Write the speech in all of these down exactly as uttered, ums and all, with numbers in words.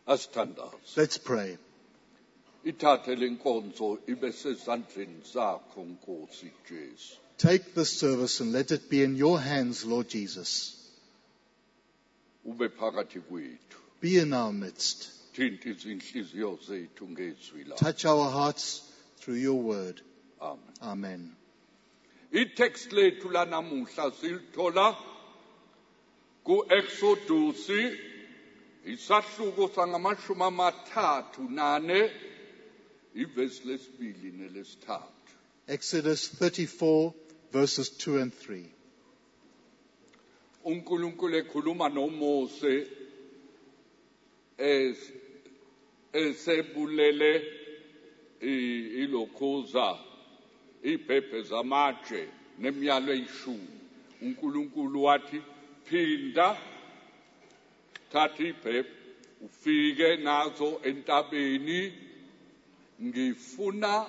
Asithandaze. Let's pray. Ithathe lenkonzo ibe sezandleni zakho Nkosi Jesu. Take this service and let it be in your hands, Lord Jesus. Ube phakathi kwethu. Be in our midst. Thinta izinhliziyo zethu ngezwi lakho. Touch our hearts through your word. Amen. Amen. I-text lethu lanamuhla silithola ku-Exodus isahluko sangamashumi amathathu nane ivesi lesibili nelesithathu. Exodus thirty-four, verses two and three. uNkulunkulu ekhuluma noMose es esebulele ilokhuza iphephe zamatshe nemiyalo eyishumi. uNkulunkulu wathi phinda thatha iphephe ufike nazo entabeni ngifuna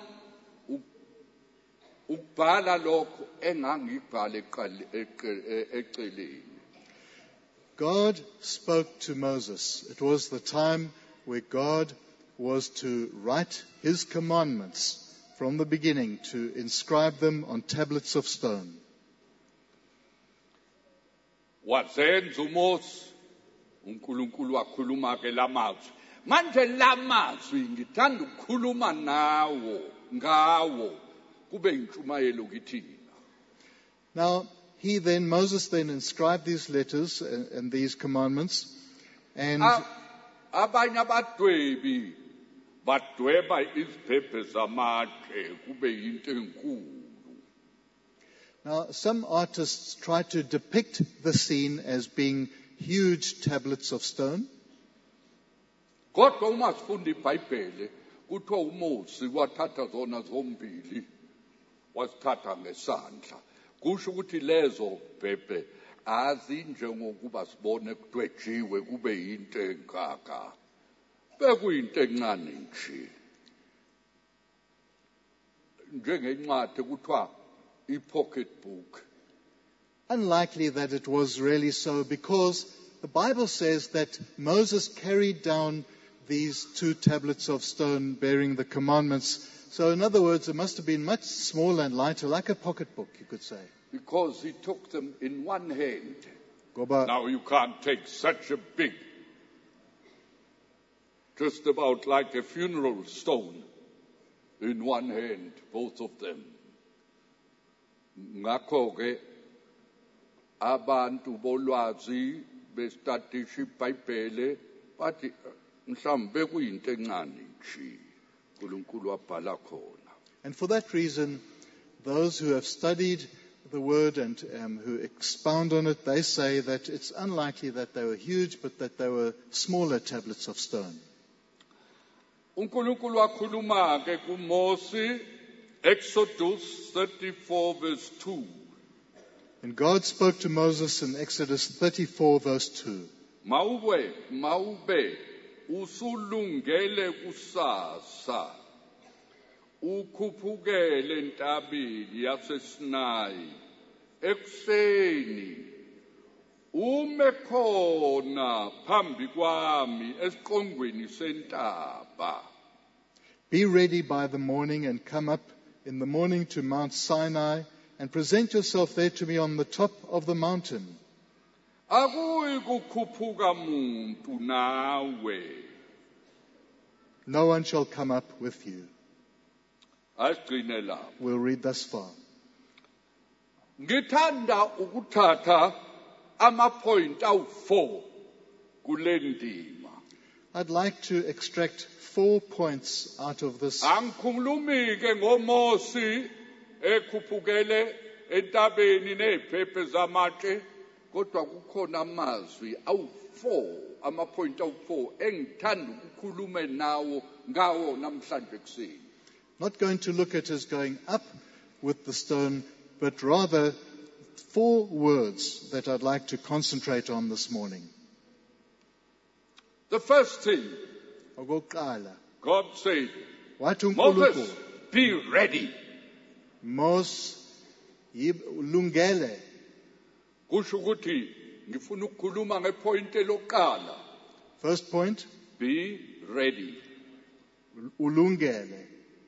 ukubhala lokho engangibhala eceleni. God spoke to Moses. It was the time where God was to write his commandments from the beginning, to inscribe them on tablets of stone. Wazenza uMose, uNkulunkulu wakhuluma ke lamazwi. Manje lamazwi ngithanda ukukhuluma nawo ngawo kube intshumayelo kithina. Now, he then, Moses then inscribed these letters and, and these commandments, and abanye abadwebi badweba iziphephe zamatshe kube yinto enkulu. Now, some artists try to depict the scene as being huge tablets of stone. Kodwa uma sifunda iBhayibheli kuthiwa uMose wathatha zona zombili wasithatha ngesandla. Kusho ukuthi lezo phephe azinjengokuba sibone kudwejiwe kube yinto engaka. Bekuyinto encane nje. Njengencwadi kuthiwa i-pocket book. Unlikely that it was really so, because the Bible says that Moses carried down these two tablets of stone bearing the commandments. So in other words, it must have been much smaller and lighter, like a pocketbook, you could say. Because he took them in one hand. Goba. Now you can't take such a big, just about like a funeral stone, in one hand, both of them. Ngakho-ke abantu bolwazi bestathisha iBhayibheli bathi mhlawumbe kuyinto encane nje uNkulunkulu wabhala khona. And for that reason, those who have studied the word and um, who expound on it, they say that it's unlikely that they were huge, but that they were smaller tablets of stone. uNkulunkulu wakhuluma ke kuMose, Exodus thirty-four verse two. And God spoke to Moses in Exodus thirty-four verse two. Mawube, mawube, usulungele kusasa, ukhuphukele entabeni yaseSinayi, ekuseni, ume khona phambi kwami esiqongweni sentaba. Be ready by the morning and come up in the morning to Mount Sinai and present yourself there to me on the top of the mountain. Akuyi kukhuphuka muntu nawe. No one shall come up with you. Asigcine lapho. We'll read thus far. Ngithanda ukuthatha ama-point awu-four kule ndima. I'd like to extract four points out of this. Angikhulumi ke ngoMose ekhuphukele entabeni neziphephe zamatshe, kodwa kukhona amazwi awu-four, ama-point awu-four engithanda ukukhuluma nawo ngawo namhlanje ekuseni. Not going to look at as going up with the stone, but rather four words that I'd like to concentrate on this morning. The first thing, Okokuqala, God said, wathi Moses, uNkulunkulu, be ready. Moses, lungele. Kusho ukuthi ngifuna ukukhuluma ngepoint elokuqala. First point, Be ready. Ulungele.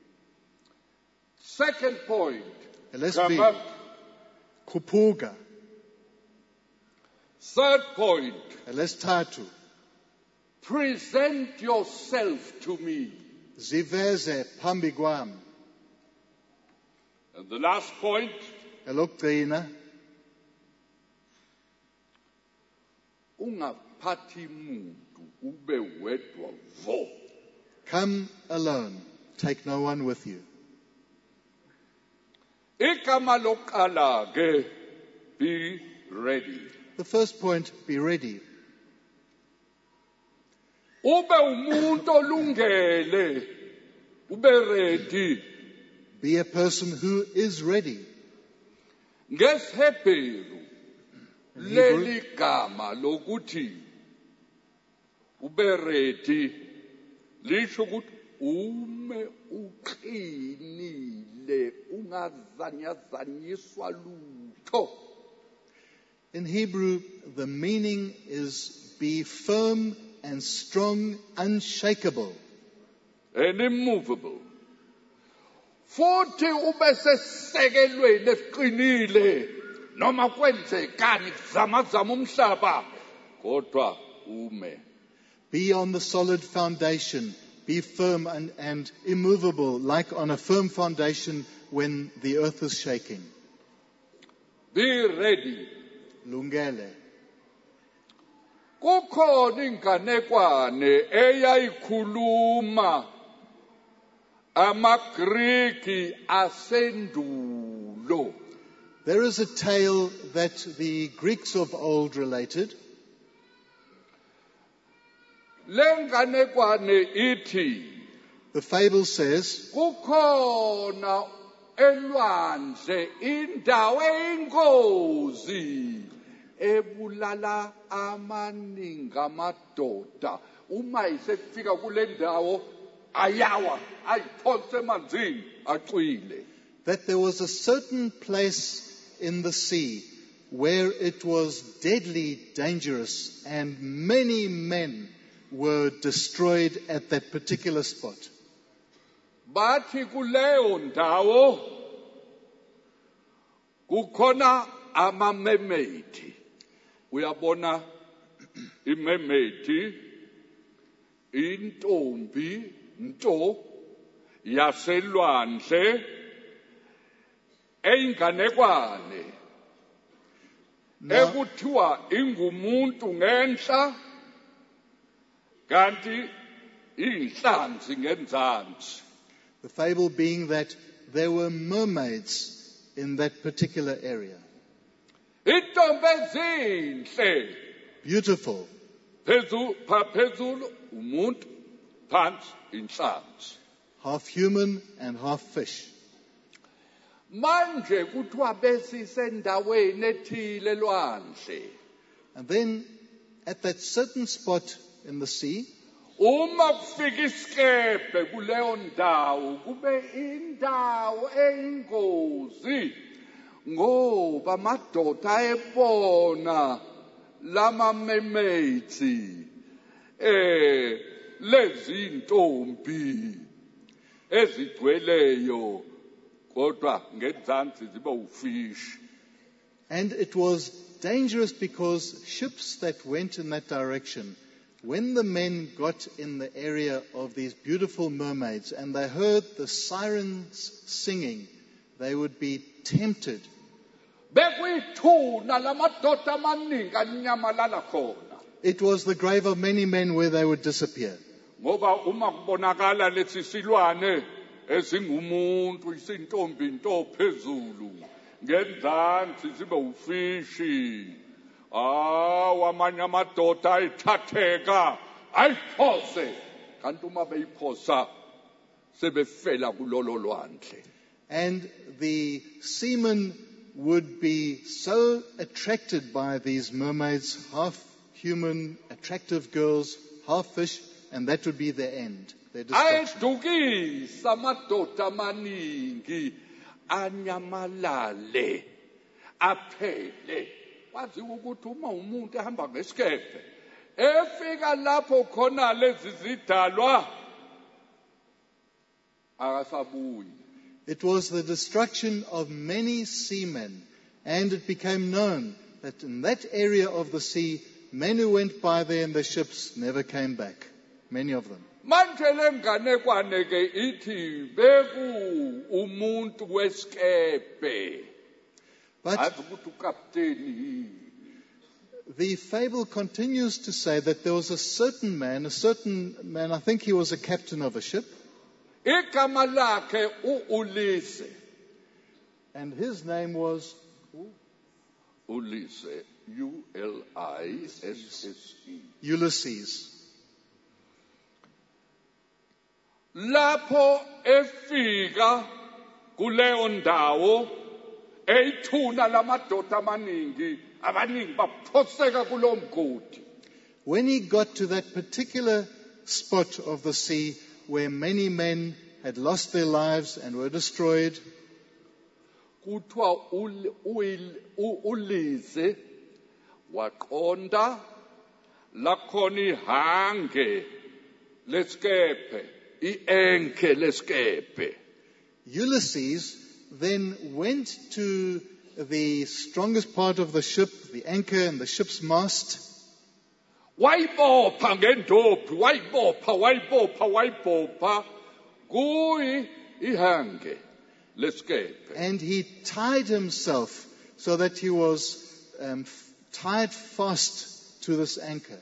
Second point. Lesbi. Come up. Kupuga. Third point. Lesithathu. Present yourself to me. Ziveze phambi kwami. And the last point. Elokugcina. Ungaphathi muntu ube wedwa vo. Come alone. Take no one with you. Igama lokuqala ke, be ready. The first point, be ready. Ube umuntu olungele, ube ready. Be a person who is ready. NgesiHebheru leli gama lokuthi ube ready lisho ukuthi ume uqinile ungazanyazanyiswa lutho. In Hebrew, the meaning is be firm and strong, unshakable. And immovable. Futhi ube sesekelweni esiqinile noma kwenzekani kuzamazama umhlaba kodwa ume. Be on the solid foundation. Be firm and, and immovable, like on a firm foundation when the earth is shaking. Be ready. Lungele. Kukhona inganekwane eyayikhuluma amaGriki asendulo. There is a tale that the Greeks of old related. Lenganekwane ithi The fable says, kukhona elwandle indawo eyingozi ebulala amaningi amadoda. Uma isekufika kule ndawo ayawa ayiphonse emanzini acwile. that there was a certain place in the sea where it was deadly dangerous and many men were destroyed at that particular spot. Bathi kuleyo ndawo kukhona amamemedi. Uyabona imemedi intombi nto yaselwandle eyinganekwane ekuthiwa ingumuntu ngenhla kanti inhlanzi ngenzansi. The fable being that there were mermaids in that particular area. Intombi ezinhle Beautiful. phezulu phezulu umuntu phansi inhlanzi. Half human and half fish. Manje kuthiwa besisendaweni ethile lwandle. And then at that certain spot in the sea, Uma kufika isikepe kuleyo ndawo kube indawo eyingozi ngoba amadoda ayebona lama mermaids eh lezi intombi ezigcweleyo kodwa ngenzansi zibe ufish. and it was dangerous because ships that went in that direction, when the men got in the area of these beautiful mermaids and they heard the sirens singing, they would be tempted. Bekuyithuna lamadoda amaningi anyamalala khona. It was the grave of many men where they would disappear. Ngoba uma kubonakala lesi silwane esingumuntu isintombi into phezulu ngenzansi zibe ufishi. Ah, wamanye amadoda ayithatheka ayiphose kanti uma beyiphosa sebefela kulolo lwandle. And the seamen would be so attracted by these mermaids, half human, attractive girls, half fish, and that would be their end, their destruction. Ayidukisa amadoda amaningi anyamalale aphele. Wazi ukuthi uma umuntu ehamba ngesikepe efika lapho khona lezi zidalwa akasabuyi. It was the destruction of many seamen, and it became known that in that area of the sea, men who went by there in the ships never came back, many of them. Manje lenganekwane ke ithi beku umuntu weskepe. But Azukuthi ukapteni. the fable continues to say that there was a certain man, a certain man, I think he was a captain of a ship, Igama lakhe uUlise. and his name was Ulise, U L I S S E. Ulysses. Lapho efika kuleyo ndawo eyithuna lamadoda amaningi abaningi baphoseka kulo mgodi. When he got to that particular spot of the sea where many men had lost their lives and were destroyed, Kuthiwa ul- uil- u- Ulise waqonda lakhona ihange leskepe, ienke leskepe. Ulysses then went to the strongest part of the ship, the anchor and the ship's mast, Wayibopha ngendophi, wayibopha, wayibopha, wayibopha kuyi ihange leskepe. and he tied himself so that he was um, f- tied fast to this anchor.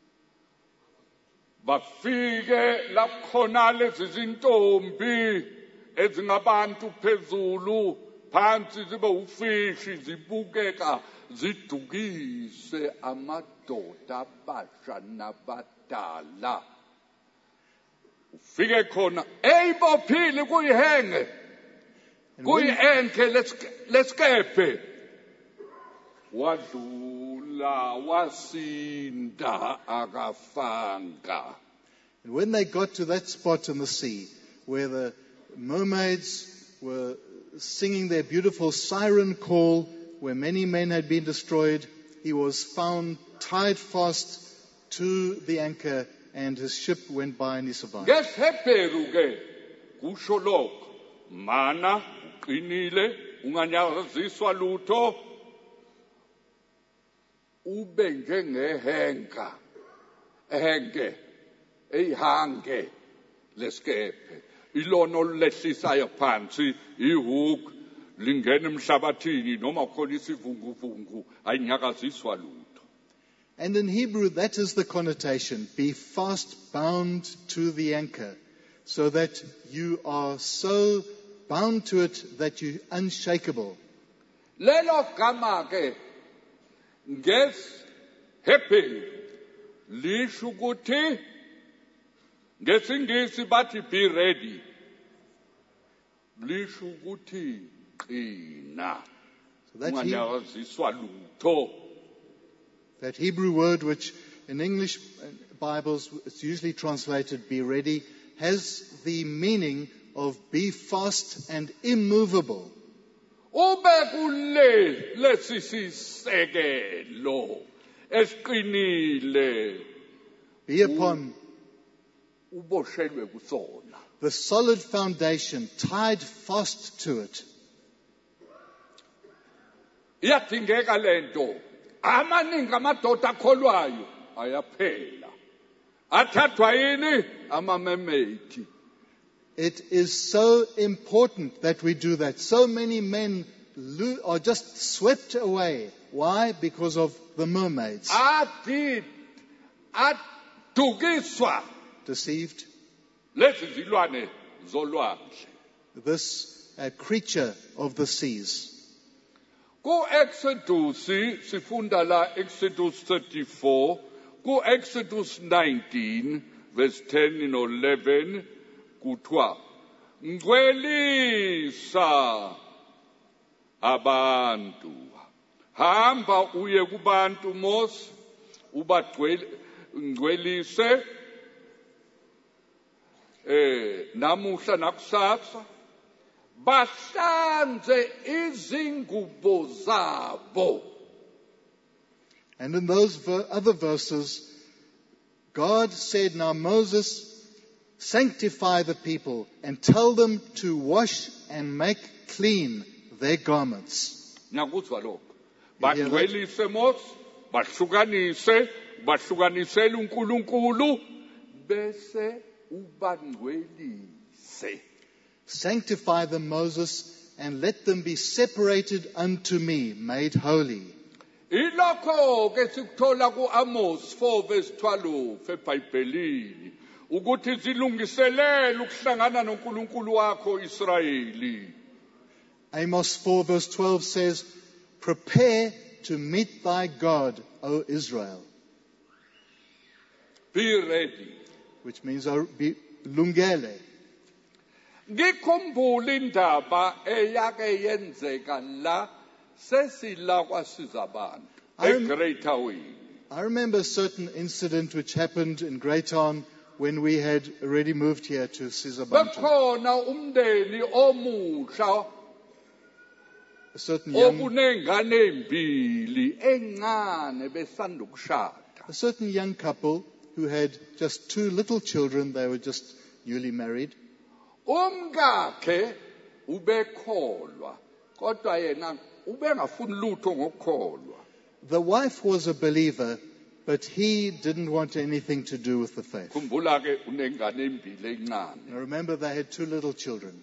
Bafike lakhona lezi zintombi ezingabantu phezulu phansi zibe ufishi zibukeka zidukise amadoda abasha nabadala. Ufike khona eyibophile kuyihenge And when, kuyienke leske- leskepe wadlula wasinda akafanga. and when they got to that spot in the sea where the mermaids were singing their beautiful siren call, where many men had been destroyed, he was found tied fast to the anchor, and his ship went by and he survived. NgesiHebheru ke kusho lokho, mana uqinile unganyaziswa lutho ube njengehenga ehenge eyihange leskepe ilono lehlisayo phansi ihook lingena emhlabathini noma khona isivunguvungu ayinyakaziswa lutho. And in Hebrew, that is the connotation. Be fast bound to the anchor, so that you are so bound to it that you're unshakable. Lelo gama ke ngesHebheru lisho ukuthi ngesingisi bathi be ready. Lisho ukuthi qina. So that, He- Unganyakaziswa lutho. that Hebrew word, which in English Bibles it's usually translated be ready, has the meaning of be fast and immovable. Ube kule lesisisekelo esiqinile Be upon uboshelwe kusona. the solid foundation, tied fast to it. Iyadingeka lento. Amaningi amadoda akholwayo ayaphela. Athathwa yini amamemethi. It is so important that we do that. So many men lo- are just swept away. Why? Because of the mermaids. Adi adukiswa Deceived. lezi zilwane zolwandle. This uh, creature of the seas. Ku Exodus sifunda la Exodus thirty-four, ku Exodus nineteen verse ten and eleven kuthiwa ngcwelisa abantu, hamba uye kubantu Mose ubagcwelise eh namuhla nakusasa bahlanze izingubo zabo. And in those ver- other verses, God said, now Moses, sanctify the people and tell them to wash and make clean their garments. Ngiyakuzwa lokho. You hear that? Bangcwelise Mose, bahlukanise, bahlukanisele uNkulunkulu bese ubangcwelise. Sanctify them, Moses, and let them be separated unto me, made holy. Ilokho ke sikuthola kuAmos four verse twelve eBhayibhelini ukuthi zilungiselele ukuhlangana noNkulunkulu wakho Israyeli. Amos four verse twelve says, prepare to meet thy God, O Israel. Be ready. Which means oh, be lungele. Ngikhumbula indaba eyake yenzeka la sesila kwasiza abantu eGreater Wing. I remember a certain incident which happened in Greytown when we had already moved here to Sizabantu. Bekhona umndeni omusha A certain young, okunengane ezimbili encane besanda ukushada. a certain young couple who had just two little children. They were just newly married. Umkakhe ubekholwa kodwa yena ubengafuni lutho ngokukholwa. The wife was a believer, but he didn't want anything to do with the faith. Khumbula ke unengane ezimbili encane. Now remember, they had two little children.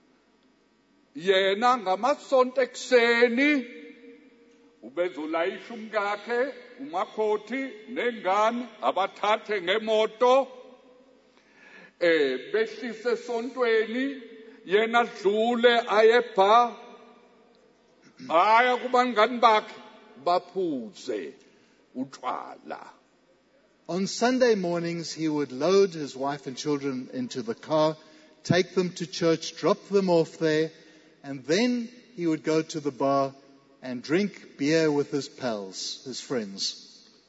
Yena ngamasonto ekseni ubezolayisha umkakhe umakhothi nengane abathathe ngemoto eh behlise esontweni yena dlule ayebha aya kubangani bakhe baphuze utshwala. On Sunday mornings, he would load his wife and children into the car, take them to church, drop them off there, and then he would go to the bar and drink beer with his pals, his friends.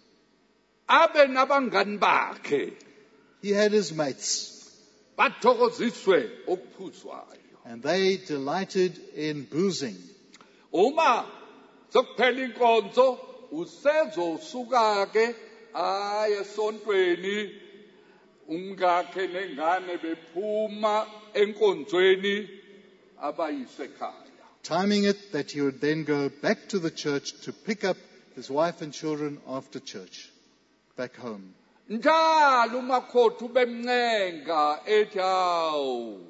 Abe nabangani bakhe He had his mates, bathokoziswe okuphuzwayo. and they delighted in boozing. Uma sokuphela inkonzo usezosuka ke aya esontweni umkakhe nengane bephuma enkonzweni abayise ekhaya. Timing it that he would then go back to the church to pick up his wife and children after church, back home. Njalo umakhothi ubemncenga ethi hawu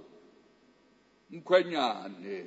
mkhwenyane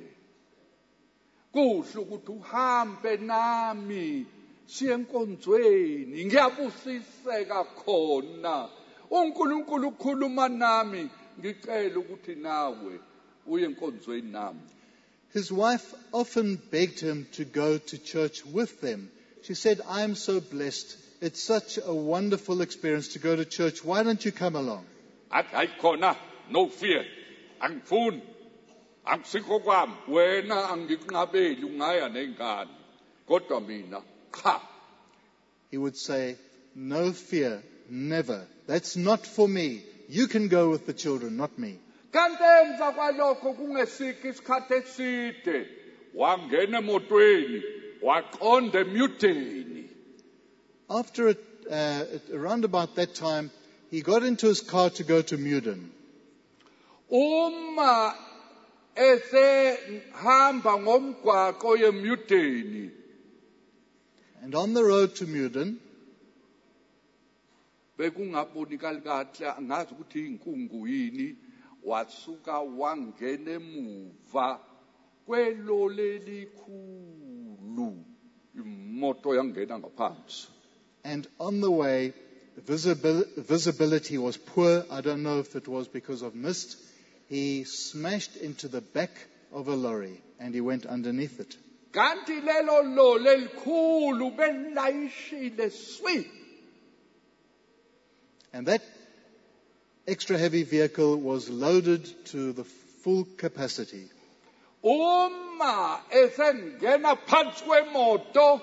kuhle ukuthi uhambe nami siye enkonzweni ngiyabusiseka khona uNkulunkulu ukhuluma nami ngicela ukuthi nawe uye enkonzweni nami. His wife often begged him to go to church with them. She said, I'm so blessed. It's such a wonderful experience to go to church. Why don't you come along? Athi hayikhona no fear angifuni akusikho kwami wena angikunqabeli ungaya nengane kodwa mina cha. He would say, no fear, never. That's not for me. You can go with the children, not me. Kanti emva kwalokho kungesikho isikhathi eside wangena emotweni waqonda eMuteni. After it, uh, around about that time, he got into his car to go to Muden. Uma esehamba ngomgwaqo yeMuteni And on the road to Muden, bekungabonakali kahle angazi ukuthi inkungu yini wasuka wangena emuva kwelole likhulu imoto yangena ngaphansi. and on the way, visibil- visibility was poor. I don't know if it was because of mist. He smashed into the back of a lorry and he went underneath it. Kanti lelo lole elikhulu belayishile swi. And that extra heavy vehicle was loaded to the full capacity. Uma esengena phansi kwemoto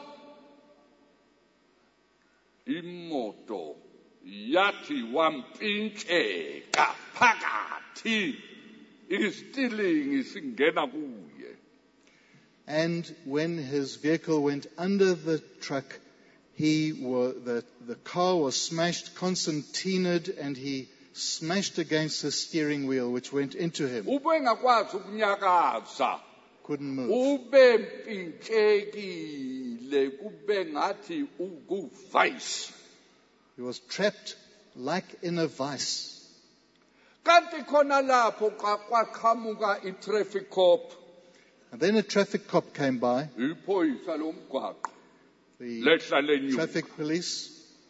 imoto yathi wampintsheka phakathi istilingi singena kuye. And when his vehicle went under the truck, he were, the, the car was smashed, concertinaed, and he smashed against the steering wheel, which went into him. ubengakwazi ukunyakaza Couldn't move. ube mpintshekile kube ngathi ukuvice. He was trapped like in a vice. Kanti khona lapho xa kwaqhamuka i-traffic cop, And then a traffic cop came by, iphoyisa lomgwaqo the lehla lenyuka, traffic police,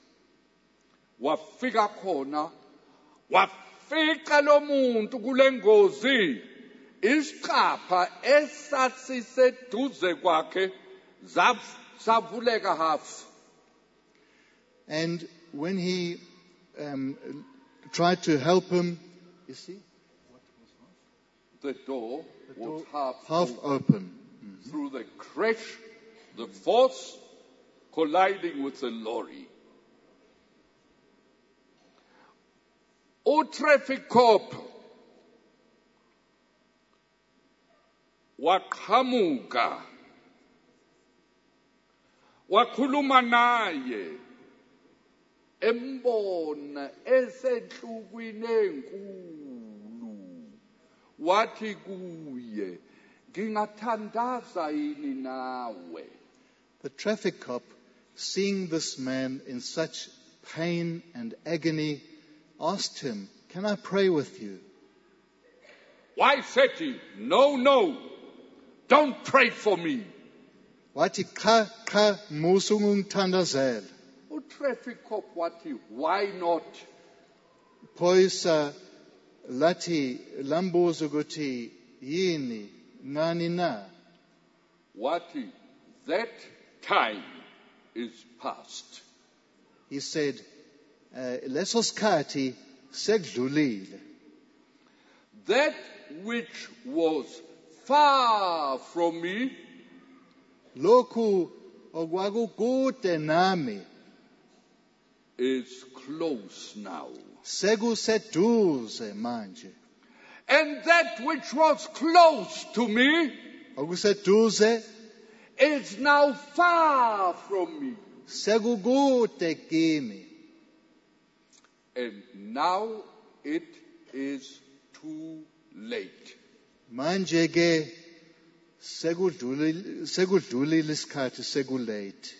wafika khona wafica lo muntu kule ngozi isicapha esasiseduze kwakhe zav- savuleka half. and when he um, tried to help him, you see, The door the was door half, half open. open. Through the crash, the force colliding with the lorry. U-traffic cop waqhamuka wakhuluma naye embona esenhlukwini enkulu wathi kuye ngingathandaza yini nawe. The traffic cop, seeing this man in such pain and agony, asked him, "Can I pray with you?" Why said he, no, no, don't pray for me. Wathi cha cha musungungithandazela. U-traffic cop wathi, why not? Phoyisa lathi lambuza ukuthi yini ngani na. Wathi, that time is past. He said, uh, leso sikhathi sekudlulile. That which was far from me Lokhu okwakukude nami is close now. sekuseduze manje. And that which was close to me Okuseduze is now far from me. sekukude kimi. And now it is too late. Manje ke sekudlulile sekudlulile isikhathi sekulate.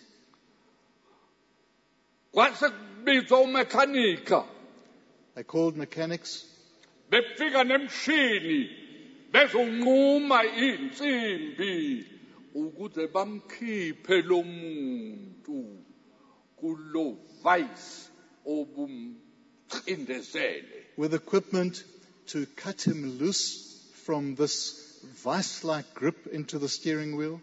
Kwase kubizwa umekhanika, I called mechanics. befika nemshini bezonquma insimbi ukuze bamkhiphe lo muntu kulo vice obumcindezele. With equipment to cut him loose from this vice-like grip into the steering wheel.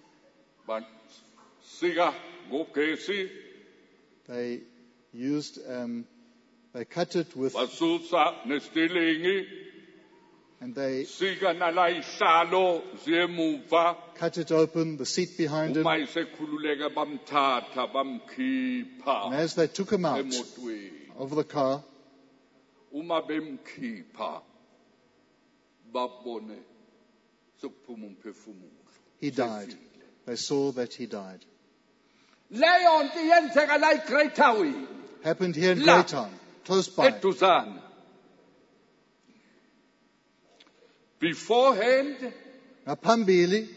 Basika ngogesi, They used, um, they cut it with, basusa nestilingi, and they sika nala ihlalo zemuva. cut it open, the seat behind him. Uma isekhululeka bamthatha bamkhipha And as they took him out emotweni. of the car, Uma bemkhipha babone sokuphuma umphefumulo. he died. They saw that he died. Leyo nto yenzeka la eGreat Town Happened here in La. Greytown, close by. eduzana. Beforehand, Ngaphambili,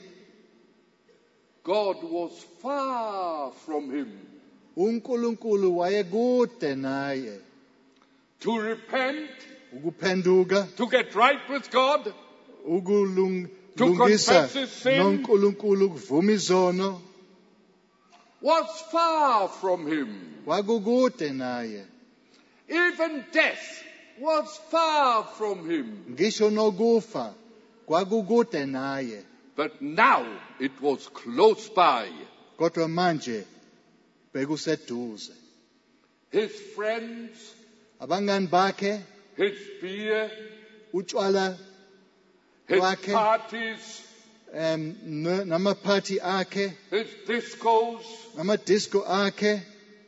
God was far from him. uNkulunkulu wayekude naye. To repent, Ukuphenduka, to get right with God, To ukulungisa confess his sin. noNkulunkulu kuvuma izono, was far from him. kwakukude naye. Even death was far from him. Ngisho nokufa kwakukude naye. But now it was close by. Kodwa manje bekuseduze. His friends, Abangani bakhe, his beer, utshwala his Wakhe. parties, um, n- namaphathi akhe, his discos namadisco akhe,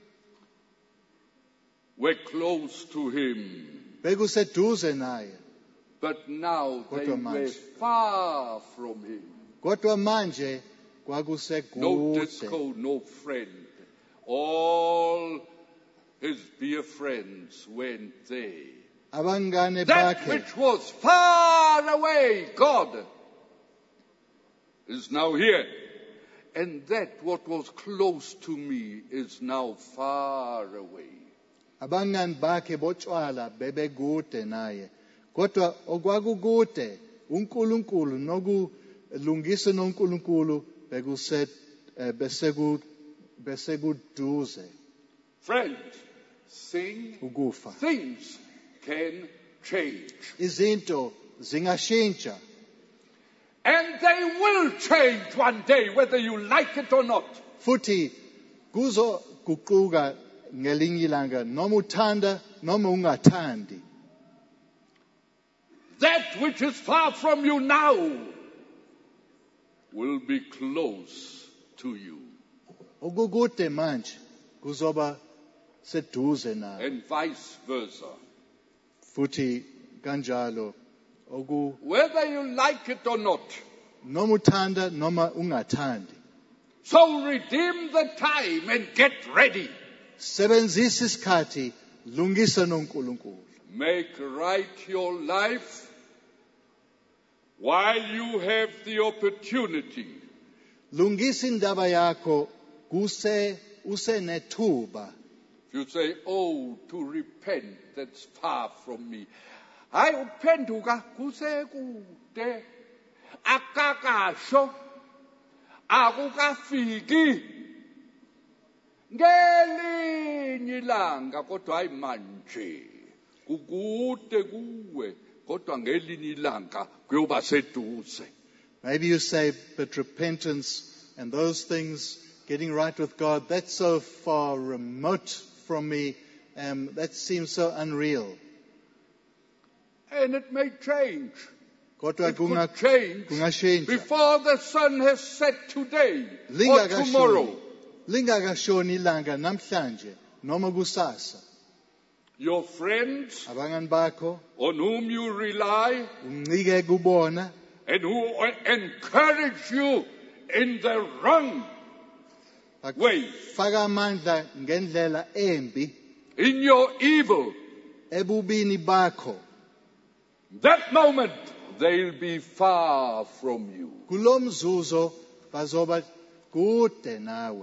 were close to him. bekuseduze naye. But now they Kodwa were manje. far from him. Kodwa manje No kwakusekude. disco, no friend. All his dear friends went there. Abangane That bakhe which was far away, God, is now here. And that what was close to me is now far away. abangani bakhe botshwala bebekude naye kodwa okwakukude uNkulunkulu nokulungisa noNkulunkulu bekuse eh, beseku besekuduze Friends, sing, ukufa. things can change. Izinto zingashintsha And they will change one day, whether you like it or not. futhi kuzo guquka ngelinye ilanga noma uthanda noma ungathandi. That which is far from you now will be close to you. Okukude manje kuzoba seduze nawe And vice versa. futhi kanjalo oku Whether you like it or not. noma uthanda noma ungathandi. So redeem the time and get ready. Sebenzisa isikhathi, lungisa noNkulunkulu. Make right your life while you have the opportunity. Lungisa indaba yakho kuse usenethuba. If you say, oh, to repent, that's far from me. Hayi ukuphenduka kusekude. Akakasho. Akukafiki. Ngelinye ilanga kodwa hayi manje. Kukude kuwe kodwa ngelinye ilanga kuyoba seduze. Maybe you say, but repentance and those things, getting right with God, that's so far remote from me. Um, that seems so unreal. And it may change. Kodwa It could kunga- change kungashintsha. before the sun has set today or Lingakashoni. tomorrow. Lingakashoni ilanga namhlanje noma kusasa. Your friends Abangani bakho on whom you rely uncike kubona and who encourage you in the wrong way, faka amandla ngendlela embi in your evil, ebubini bakho. that moment they'll be far from you. Kulomzuzo bazoba kude nawe.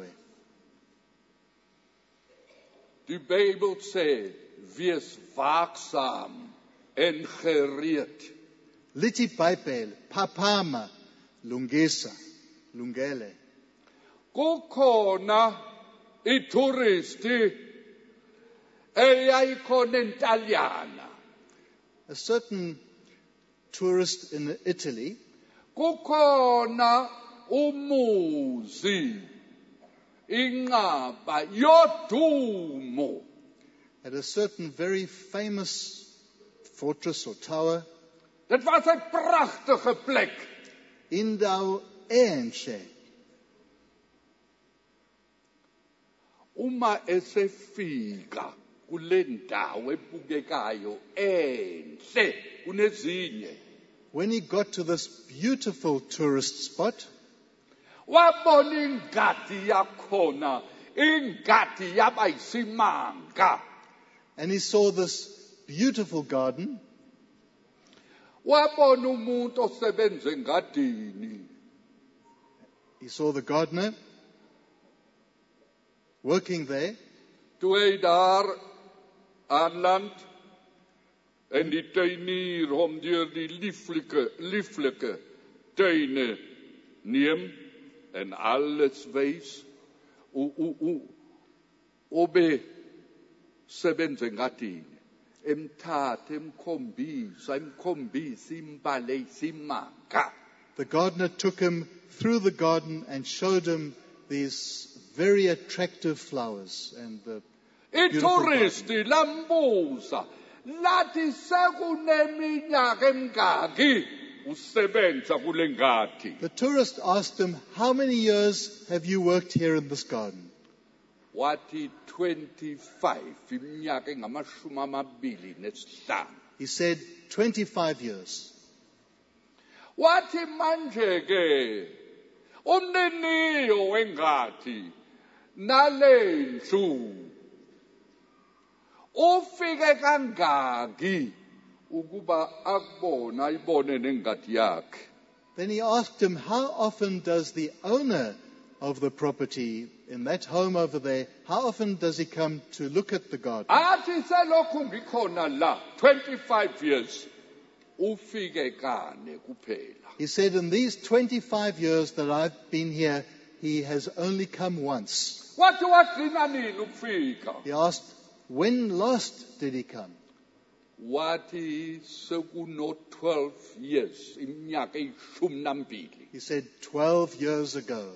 Die Bijbel sê, wees waaksaam en gereed. Lithi Bible, phaphama, lungisa, lungele. Kukhona ituristi eyayikhona eNtalyana. A certain tourist in Italy Kukhona umuzi inqaba yodumo. at a certain very famous fortress or tower, Dit was 'n pragtige plek. indawo enhle. Uma esefika kule ndawo ebukekayo enhle kunezinye, When he got to this beautiful tourist spot, wabona ingadi yakhona, ingadi yaba yisimanga. and he saw this beautiful garden, Wabona umuntu osebenza engadini. he saw the gardener working there, Toe hy daar aanland en die tuinier hom deur die lieflike lieflike tuine neem en alles wys o o o obe sebenza engadini emthathe emkhombisa emkhombisa imbale isimanga. the gardener took him through the garden and showed him these very attractive flowers and the beautiful garden. Ituristi lambuza lathi sekuneminyaka emingaki usebenza kule ngadi. The tourist asked him, how many years have you worked here in this garden? Wathi twenty-five iminyaka engamashumi amabili nesihlanu. He said, twenty-five years. Wathi manje ke umniniyo wengadi nalendlu ufike kangaki ukuba akubona ayibone nengadi yakhe. Then he asked him, how often does the owner of the property in that home over there, how often does he come to look at the garden? Athi selokhu ngikhona la twenty-five years ufike kane kuphela. He said, in these twenty-five years that I've been here, he has only come once. Wathi wagcina nini ukufika? He asked, when last did he come? Wathi sekuno twelve years iminyaka eyishumi nambili. He said, twelve years ago.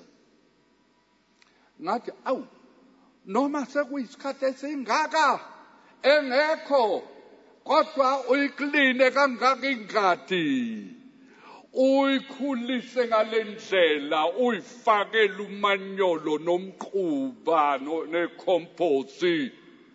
Ngathi awu noma sekuyisikhathi esingaka engekho kodwa uyikline kangaka ingadi uyikhulise ngalendlela uyifakele umanyolo nomquba necompost.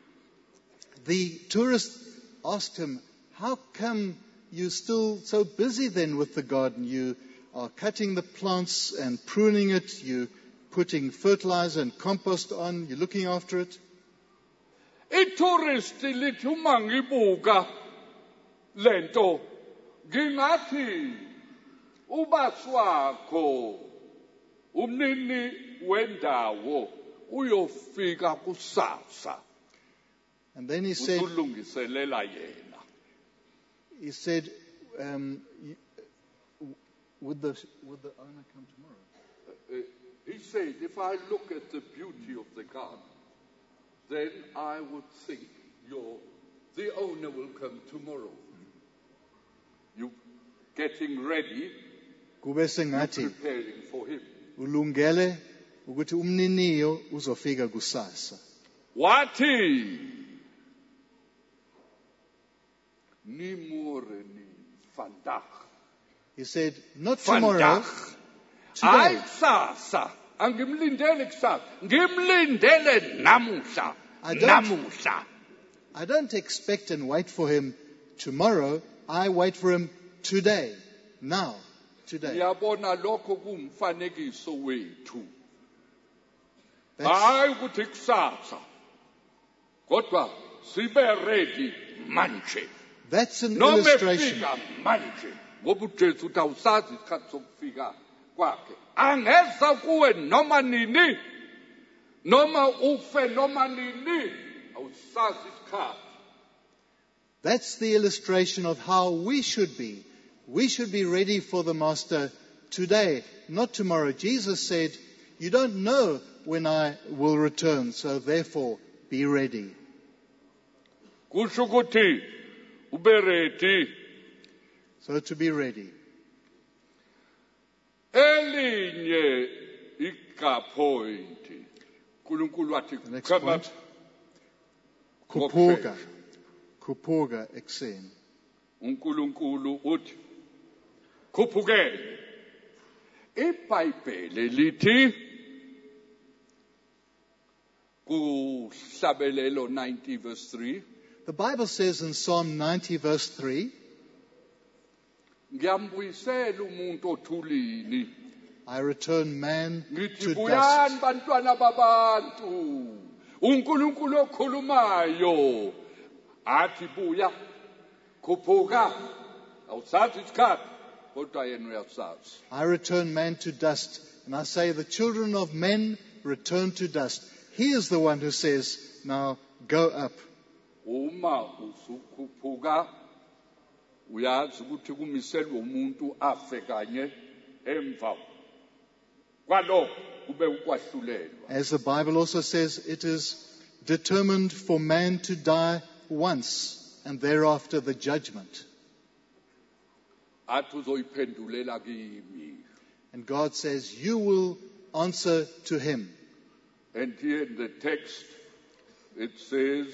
The tourist asked him, how come you're still so busy then with the garden? You are cutting the plants and pruning it, you putting fertilizer and compost on, you're looking after it. I-tourist lithi uma ngibuka lento ngingathi ubasi wakho umnini wendawo uyofika kusasa. And then he said, Ulungiselela yena. he said, um, you- would the would the owner come tomorrow? Uh, He said, if I look at the beauty of the garden, then I would think your, the owner will come tomorrow. You getting ready, Kube you're sengathi preparing for him. ulungele ukuthi umniniyo uzofika kusasa. Wathi ni more ni vandag. He said, not tomorrow, Vandag. today. Hayi kusasa. Angimlindele kusasa. Ngimlindele namuhla. I don't- Namuhla. I don't expect and wait for him tomorrow. I wait for him today, now, today. Ngiyabona lokho kumfanekiso wethu. That's, Hayi ukuthi kusasa. Kodwa sibe ready manje. that's an Noma illustration. efika manje. Ngoba uJesu uthi awusazi isikhathi sokufika kwakhe. Angeza kuwe noma nini. Noma ufe noma nini. Awusazi isikhathi. That's the illustration of how we should be. We should be ready for the Master today, not tomorrow. Jesus said, you don't know when I will return, so therefore be ready. Kusho ukuthi ube ready. So to be ready. Elinye igapoint. uNkulunkulu wathi The next come up. point. Kupoga. Kupoga exen. uNkulunkulu uthi khuphukele. iBhayibheli lithi kuHlabelelo ninety verse three, The Bible says in Psalm ninety verse three, ngiyambuyisela umuntu othulini. I return man Ngithi to buyani dust. bantwana babantu. uNkulunkulu okhulumayo athi buya khuphuka. Awusazi isikhathi kodwa yena uyasazi. I return man to dust. And I say, the children of men return to dust. He is the one who says, now go up. Uma usukhuphuka uyazi ukuthi kumiselwe umuntu afe kanye emva kwalokho kube ukwahlulelwa. As the Bible also says, it is determined for man to die once, and thereafter the judgment. Athi uzoyiphendulela kimi. And God says, you will answer to him. And here in the text it says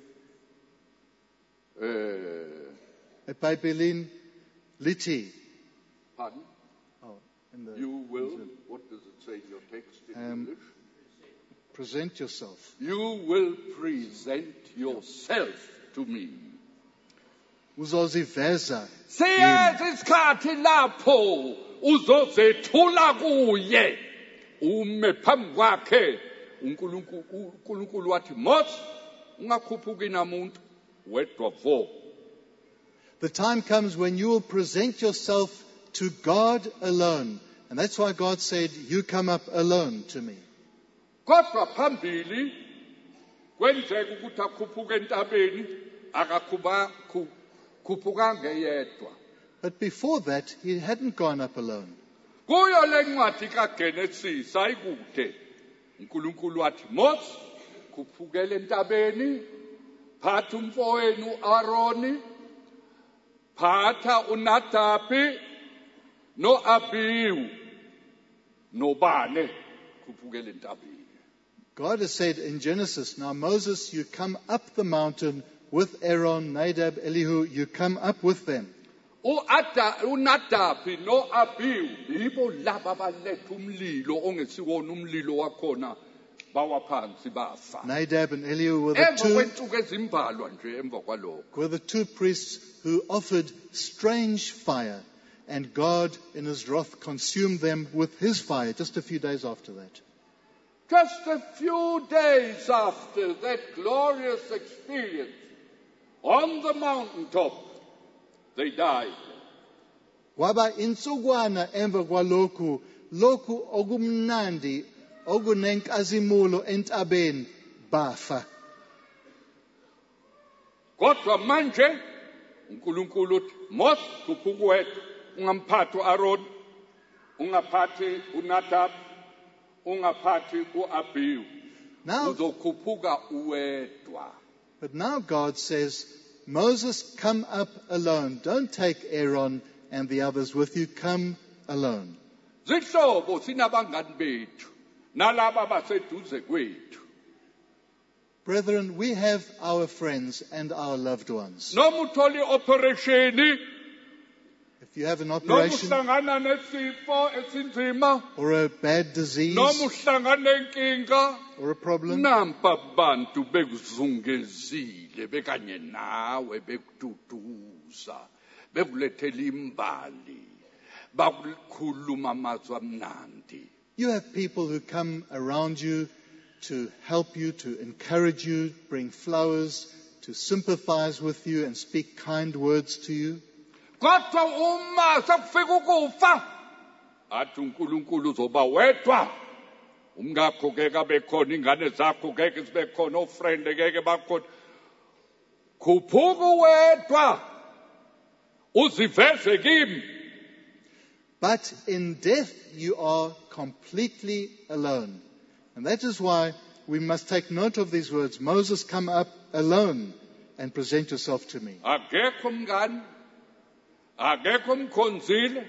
uh, Epipelin liti. pardon? Oh, in the, You will, what does it say in your text in Um, English? present yourself. You will present yourself to me. Uzoziveza. Siyazi isikhathi lapho uzozethula kuye ume phambi kwakhe uNkulunkulu uNkulunkulu wathi Moses ungakhuphuki namuntu wedwa vo. The time comes when you will present yourself to God alone. And that's why God said, you come up alone to me. Kodwa phambili kwenzeka ukuthi akhuphuke entabeni akakhuba khuphuka ngeyedwa. But before that, he hadn't gone up alone. Kuyo lencwadi kaGenesis ayikude uNkulunkulu wathi Moses khuphukele entabeni phatha umfowenu Aroni phatha uNadabi no Abihu no bane khuphukele entabeni. God has said in Genesis, now Moses, you come up the mountain with Aaron, Nadab, Elihu, you come up with them. uNadabi no Abihu yibo laba baletha umlilo ongesiwona umlilo wakhona bawaphansi bafa. Nadab and Elihu were the two Emva ezimbalwa nje emva kwalokho. were the two priests who offered strange fire, and God in his wrath consumed them with his fire just a few days after that. Just a few days after that glorious experience on the mountaintop, they died. Kwaba insukwana emva kwalokhu lokhu okumnandi okunenkazimulo entabeni bafa. Kodwa manje uNkulunkulu uthi Moses khuphuka wedwa ungamphathi uAaron ungaphathi uNadab ungaphathi uAbihu Now, uzokhuphuka uwedwa. but now God says, Moses, come up alone. Don't take Aaron and the others with you. Come alone. Zihlobo sinabangani bethu nalaba baseduze kwethu. Brethren, we have our friends and our loved ones. Noma utholi operation If you have an noma operation uhlangana nesifo esinzima or a bad disease noma uhlangana nenkinga or a problem, nampa abantu bekuzungezile bekanye nawe bekududuza bekulethela imbali bakukhuluma amazwi amnandi. you have people who come around you to help you, to encourage you, bring flowers, to sympathize with you and speak kind words to you. Kodwa uma sekufika ukufa athi uNkulunkulu uzoba wedwa. Umngakho ngeke abe khona, ingane zakho ngeke zibe khona, ofriend ngeke bakhona. Khuphuka wedwa uziveze kimi. But in death, you are completely alone. And that is why we must take note of these words. Moses, come up alone and present yourself to me. Akekho mngani, akekho mkhonzile.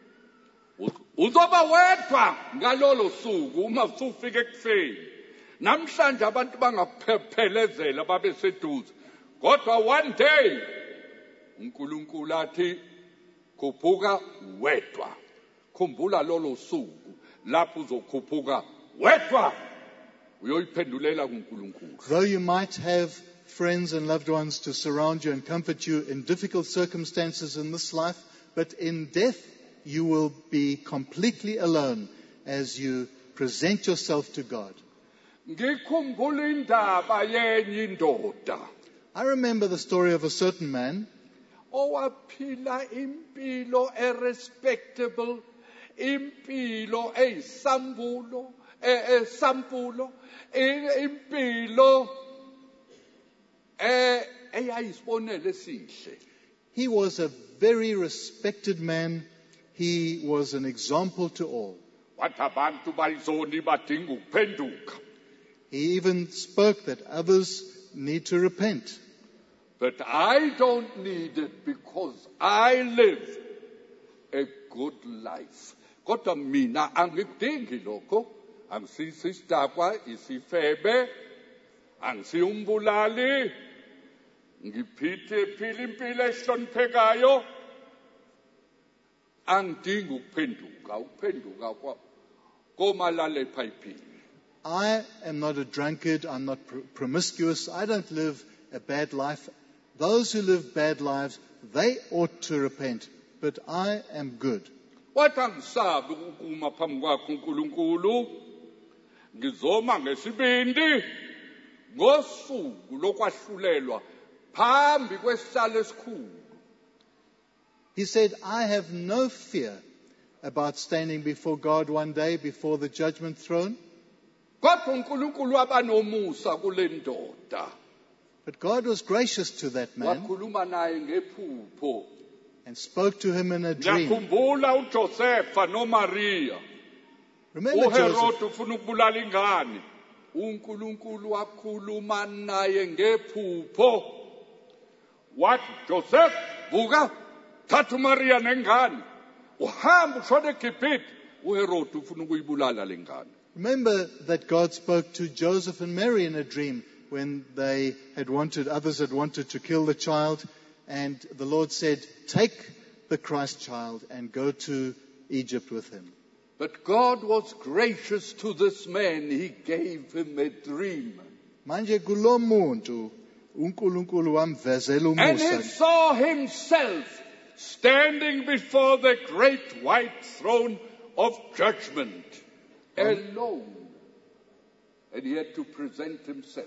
Uzoba wedwa ngalolo suku uma usufika ekuseni. Namhlanje abantu bangaphelezela babe seduze. Kodwa one day uNkulunkulu athi khuphuka wedwa. Khumbula lolo suku lapho uzokhuphuka wedwa. Uyoyiphendulela kuNkulunkulu. Though you might have friends and loved ones to surround you and comfort you in difficult circumstances in this life, but in death you will be completely alone as you present yourself to God. Ngikhumbula indaba yenye indoda I remember the story of a certain man owaphila impilo irrespectable, impilo eyisambulo, esampulo, impilo eh eyayisibonele esihle. He was a very respected man. He was an example to all. Wathi abantu bayizoni badinga ukuphenduka. He even spoke that others need to repent. But I don't need it because I live a good life. Kodwa mina angikudingi lokho. Angisisisidakwa, isifebe, angisiumbulali. Ngiphithe phila impilo ehloniphekayo. Angidingi ukuphenduka, ukuphenduka kwa komalala ephayiphini. I am not a drunkard. I'm not pr- promiscuous. I don't live a bad life. Those who live bad lives, they ought to repent. But I am good. Wathi angisabi ukuma phambi kwakho uNkulunkulu. ngizoma ngesibindi ngosuku lokwahlulelwa phambi kwesihlalo esikhulu. He said, I have no fear about standing before God one day, before the judgment throne. Kodwa uNkulunkulu wabanomusa kule ndoda. But God was gracious to that man Wakhuluma naye ngephupho. and spoke to him in a dream. Ngiyakhumbula uJosepha noMaria. Remember Joseph? uHerod ufuna ukubulala ingane. uNkulunkulu wakhuluma naye ngephupho. Wathi, Joseph, vuka, thatha uMaria nengane. Uhamba ushone eGibhithe. uHerod ufuna ukuyibulala lengane. Remember that God spoke to Joseph and Mary in a dream when they had wanted, others had wanted to kill the child. And the Lord said, take the Christ child and go to Egypt with him. But God was gracious to this man. He gave him a dream. Manje kulo muntu uNkulunkulu wamvezela And he umusa. saw himself standing before the great white throne of judgment, alone. And he had to present himself.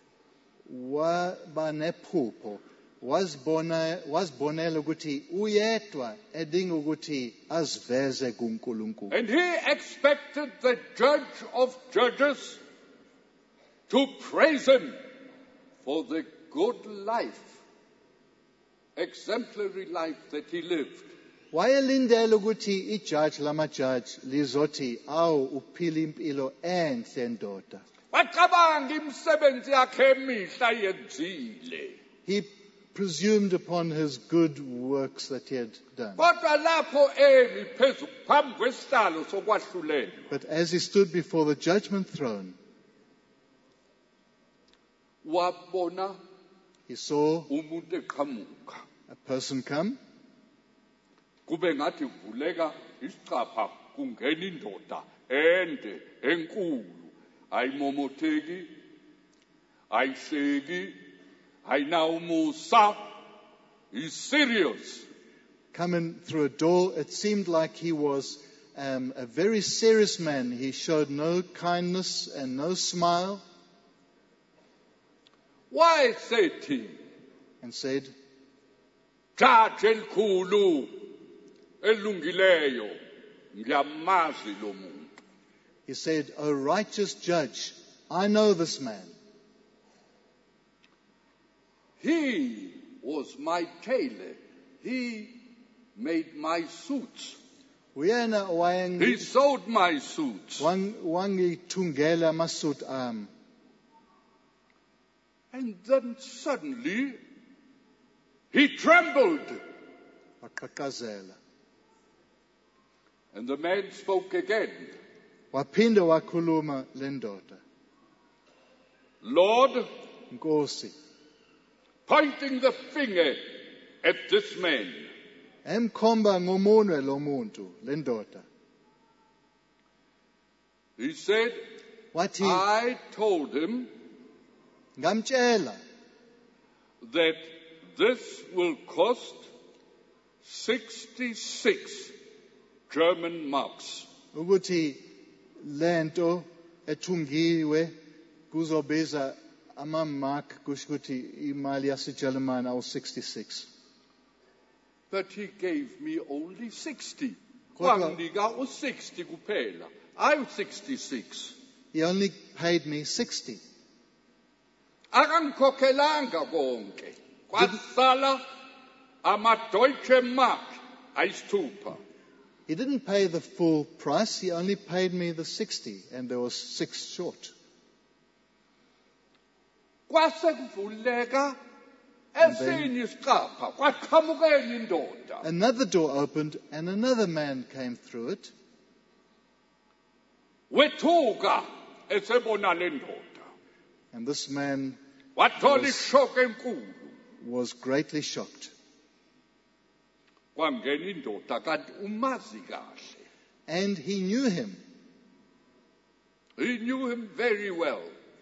Waba nephupho, wazibona wazibonela ukuthi uyedwa edinga ukuthi aziveze kuNkulunkulu. And he expected the judge of judges to praise him for the good life, exemplary life that he lived. Wayelindele ukuthi ijaji lamajaji lizothi awu uphila impilo enhle ndoda. Wacabanga imisebenzi yakhe emihle ayenzile. He presumed upon his good works that he had done. Kodwa lapho emi phezu phambi kwesihlalo sokwahlulela. But as he stood before the judgment throne, Wabona he saw umuntu eqhamuka. a person come. Kube ngathi vuleka isicapha kungena indoda ende enkulu. Ayimomotheki, ayisheki, ayinawumusa. He's serious. Coming through a door, it seemed like he was um, a very serious man. He showed no kindness and no smile, Why said he? and said, Jaji elikhulu elungileyo ngiyamazi lo muntu. he said, O righteous judge, I know this man. He was my tailor. He made my suits. Uyena He sewed my suits. wangithungela amasut ami. And then suddenly he trembled. Waqhaqhazela. And the man spoke again. Waphinde wakhuluma le ndoda. Lord, Nkosi, pointing the finger at this man. emkhomba ngomunwe lo muntu le ndoda. He said, Wathi I told him ngamtshela that this will cost sixty-six German marks. ukuthi lento ethungiwe kuzobiza amamark kusho ukuthi imali yaseJalimane awu sixty-six. But he gave me only sixty. Kodwa- Wanginika u sixty kuphela. I'm sixty-six. He only paid me sixty. Akangikhokhelanga konke. Kwasala ama-Deutsche Mark ayisithupha. He didn't pay the full price, he only paid me the sixty, and there was six short. Kwase kuvuleka esinye isicapha kwaqhamuka enye indoda. Another door opened, and another man came through it. Wethuka esebona le ndoda. And this man Wathola Yes. ishock enkulu. was greatly shocked. Kwangena indoda kanti umazi kahle. And he knew him. He knew him very well.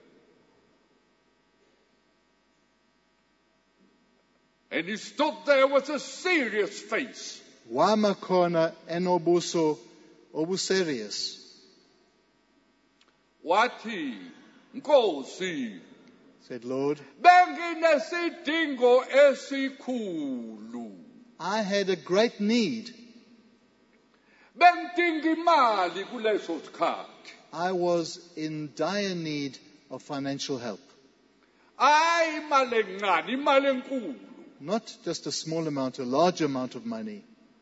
And he stood there with a serious face. Wama khona enobuso obuserious. wathi, Nkosi, said, Lord, benginesidingo esikhulu. I had a great need. Bengidinga imali kuleso sikhathi. I was in dire need of financial help. Hayi imali encane, imali enkulu. Not just a small amount, a large amount of money.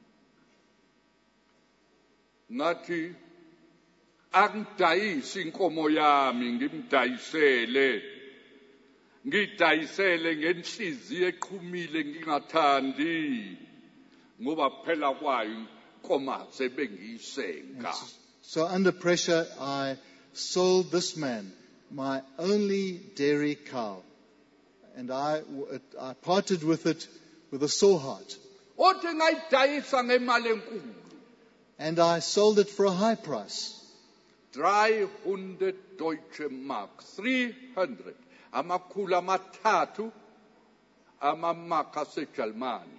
Ngathi angidayise inkomo yami ngimdayisele. Ngidayisele ngenhliziyo eqhumile ngingathandi ngoba phela kwayo inkomo sebengiyisenga. So under pressure, I sold this man my only dairy cow. And I, I parted with it with a sore heart. Othi ngayidayisa ngemali enkulu. And I sold it for a high price. three hundred Deutsche Mark. three hundred. Amakhulu amathathu amamark aseJalimani.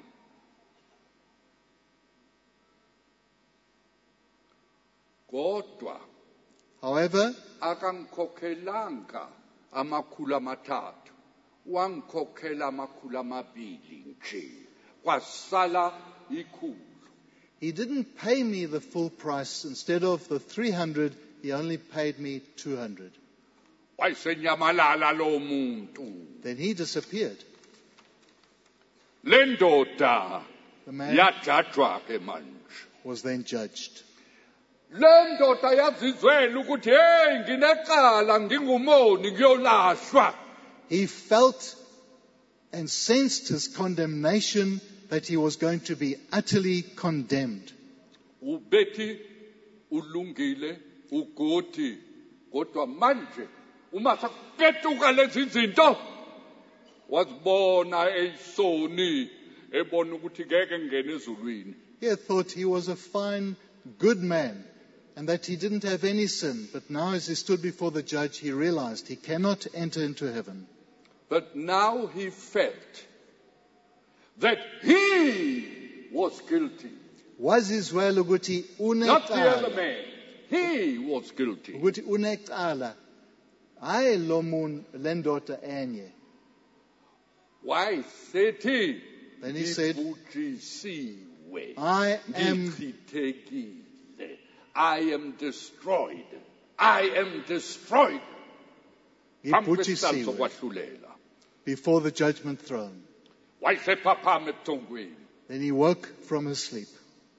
Kodwa However, akangikhokhelanga amakhulu amathathu. Wangikhokhela amakhulu amabili nje. Kwasala ikhulu. he didn't pay me the full price. Instead of the three hundred, he only paid me two hundred. Wayesenyamalala lo muntu. Then he disappeared. Le ndoda The man yajajwa ke manje. was then judged. Le ndoda yazizwela ukuthi hey nginecala ngingumoni ngiyolashwa. He felt and sensed his condemnation, that he was going to be utterly condemned. Ubethi ulungile ugodi kodwa manje uma sakuketuka lezi zinto wazibona eyisoni ebona ukuthi ngeke ngene ezulwini. He had thought he was a fine, good man, and that he didn't have any sin. But now as he stood before the judge, he realized he cannot enter into heaven. But now he felt that he was guilty. Wazizwela ukuthi Not the other unecala. man. He was guilty. Ukuthi unecala. Hayi lo mun lendoda enye. Why said he? Then he said, Ngibhujisiwe. I am Ngichithekile. I am destroyed. I am destroyed. Phambi kwesihlalo ngibhujisiwe sokwahlulela. before the judgment throne. Wayesephaphama ebuthongweni. Then he woke from his sleep.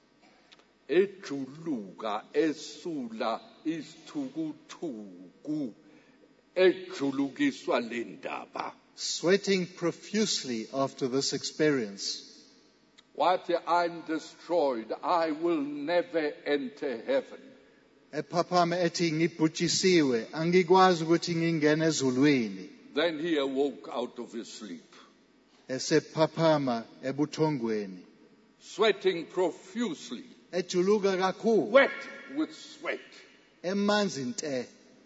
Ejuluka esula isithukuthuku. Ejulukiswa le ndaba. Sweating profusely after this experience. Wathi, I'm destroyed. I will never enter heaven. Ephaphama ethi ngibhujisiwe, angikwazi ukuthi ngingene ezulwini. Then he awoke out of his sleep, Esephaphama ebuthongweni. sweating profusely, Ejuluka kakhulu, wet with sweat. emanzi nte.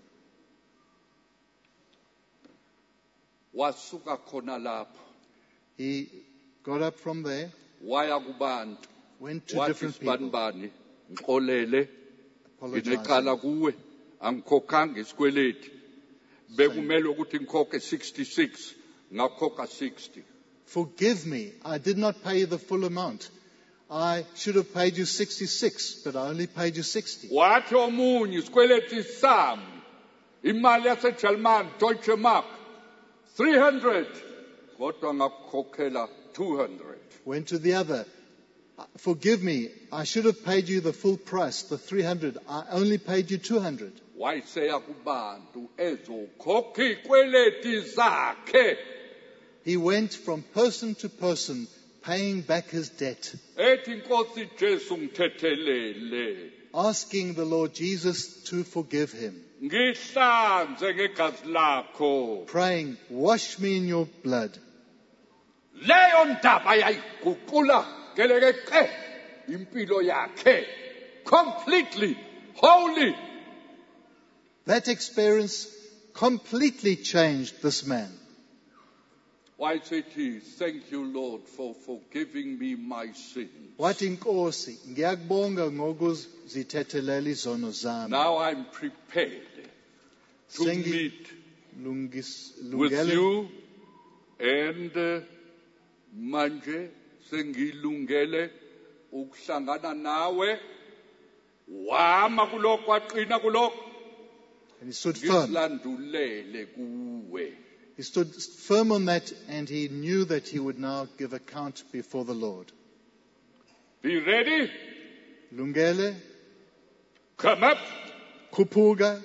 Wasuka khona lapho, He got up from there, waya kubantu, went to wathi different people, sibanibani, ngixolele, nginecala apologizing. kuwe, angikhokhanga isikweleti. Bekumele ukuthi ngikhokhe sixty-six, ngakhokha sixty. Forgive me, I did not pay you the full amount. I should have paid you sixty-six, but I only paid you sixty. Wathi omunye isikweleti sami, imali yaseJalimani, Deutsche Mark, three hundred, kodwa ngakukhokhela two hundred. Went to the other. Forgive me, I should have paid you the full price, the three hundred. I only paid you two hundred. Wayeseya kubantu ezokhokha ikweleti zakhe. He went from person to person, paying back his debt, Ethi Nkosi Jesu ngithethelele. asking the Lord Jesus to forgive him, Ngihlanze ngegazi lakho. praying, wash me in your blood. Leyo ndaba yayiguqula geleke impilo yakhe. Completely holy. That experience completely changed this man. Why said he, thank you Lord for forgiving me my sins. Wathi Nkosi, ngiyakubonga ngokuzithethelele izono zami. Now I'm prepared to Sengi- meet Lungis, with lungele, you, and uh, manje sengilungele ukuhlangana nawe wama kuloko waqina kuloko and he stood firm. ngizilandulele kuwe. He stood firm on that, and he knew that he would now give account before the Lord. Be ready, Lungele, come up, kupuga,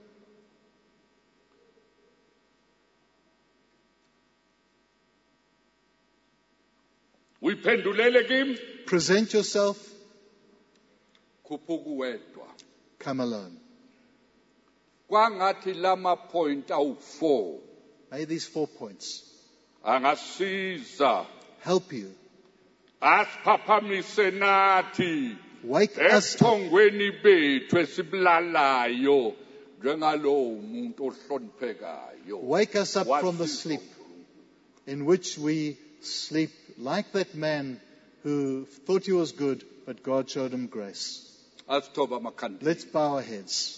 uyiphendulele kimi, present yourself, khuphuka uwedwa. come alone. Kwangathi lama point awu four May these four points angasiza help you. asiphaphamise nathi Wake us up ebuthongweni bethu esibulalayo njengalowo umuntu ohloniphekayo. Wake us up from the Wasiza sleep uNkulunkulu. in which we sleep like that man who thought he was good, but God showed him grace. Asithoba amakhanda. Let's bow our heads.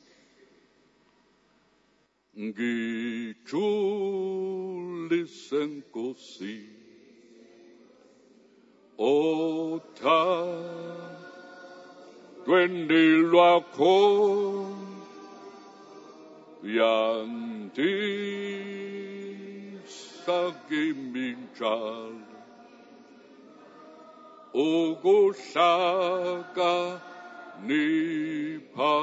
Ngijulise Nkosi othandweni lwakho yandisa kimi njalo ukuhlakanipha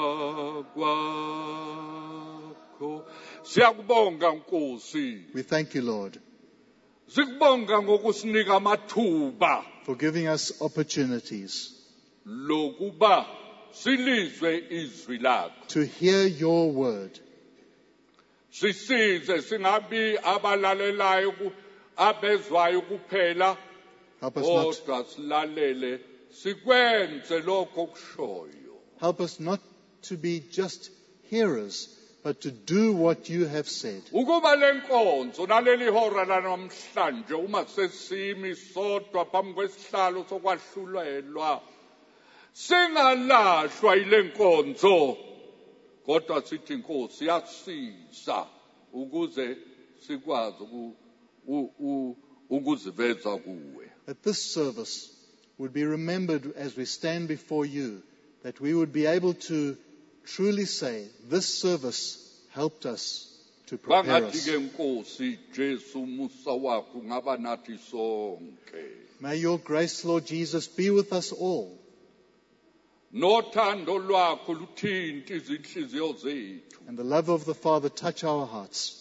kwakho. Siyakubonga Nkosi, We thank you, Lord, sikubonga ngokusinika amathuba for giving us opportunities lokuba silizwe izwi lakho. to hear your word. Sisize singabi abalalelayo ku- abezwayo kuphela, Help us not, kodwa silalele sikwenze lokho kushoyo. help us not to be just hearers, but to do what you have said. Ukuba lenkonzo naleli hora lanamhlanje uma sesimi sodwa phambi kwesihlalo sokwahlulelwa singalahlwa ile nkonzo, kodwa sithi Nkosi yasiza ukuze sikwazi uku- u- u- ukuziveza kuwe. That this service would be remembered as we stand before you, that we would be able to truly say, this service helped us to prepare Bangathi us. ke Nkosi Jesu umusa wakho ngaba nathi sonke. May your grace, Lord Jesus, be with us all, Nothando lwakho luthinte izinhliziyo zethu. and the love of the Father touch our hearts.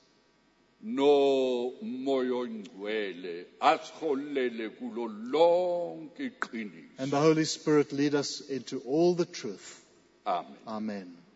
No moyo ngcwele asiholele kulo lonke iqiniso. And the Holy Spirit lead us into all the truth. Amen. Amen.